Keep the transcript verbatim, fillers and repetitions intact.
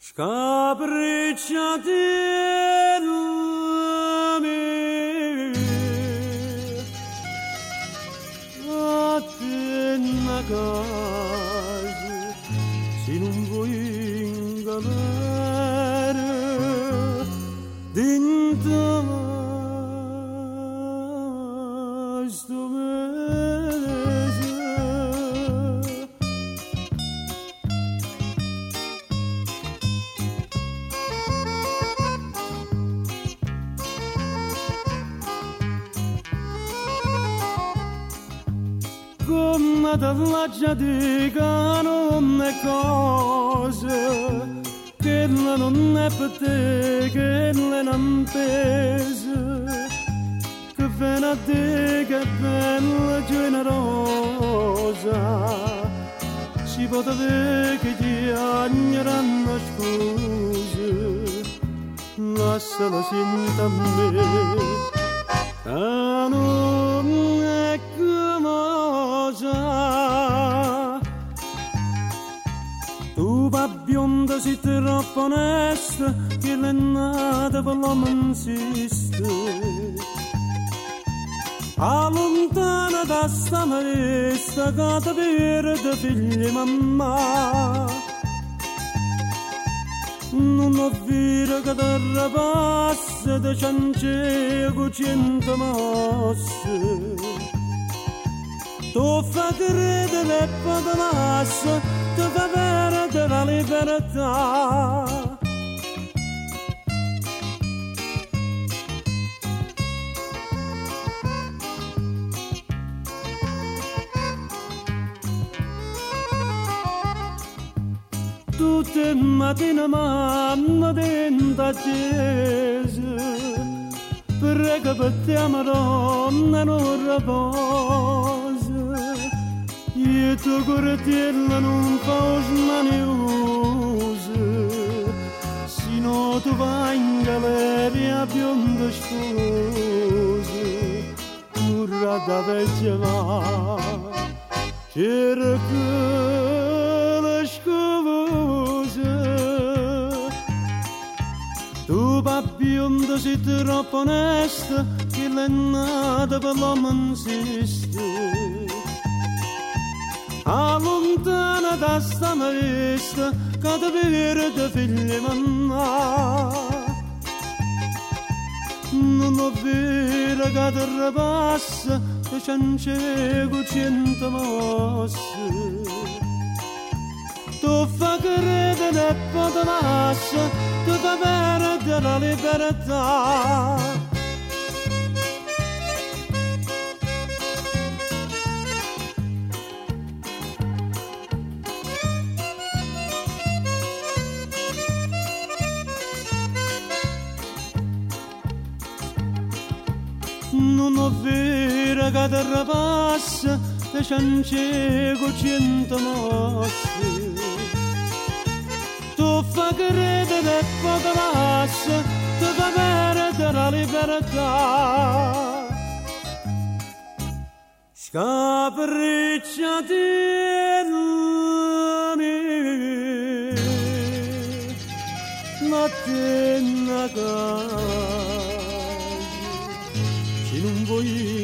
Scapricciatella mia, a te una casa, se non vuoi ingannare, dentro sto mese. Come dall'aggia dicano le cose, che non è per te, che non pesa, che viene a te, che è bella generosa, si può avere che ti agneranno scuse, lasciala senta a me, che non è cosa. Tu va bionda si troppo onesta, che l'è nata per l'uomo insiste. A lontana da sta maestra, che ti perde figli mamma. Non ho vira che ti rapassa, ti ciancea con cento mosse. Tu fa credere e poi ti lascia, ti fa perdere la libertà. Tutte le mattine mamma dentro accesa, prega per te Madonna non riposa, e tu correttiella non fa osmaniosa, sino tu vai in galleria bionda sposa, curra da vecchia va, c'era che la scusa. Tu va bionda sei troppo onesta, che l'è nata per l'uomo insiste. A lontana da sta maestra, che ti perde figli mamma. Non ho vera che ti rapassa, che ciancego cento mosse. Tu fa credere e poi ti lascia, ti fa perdere la libertà. Non ho vera che ti rapassa, che ciancego cento mosse. Tu fa credere e poi ti lascia, ti fa perdere la libertà. Scapricciatella mia, ma te una casa, se non vuoi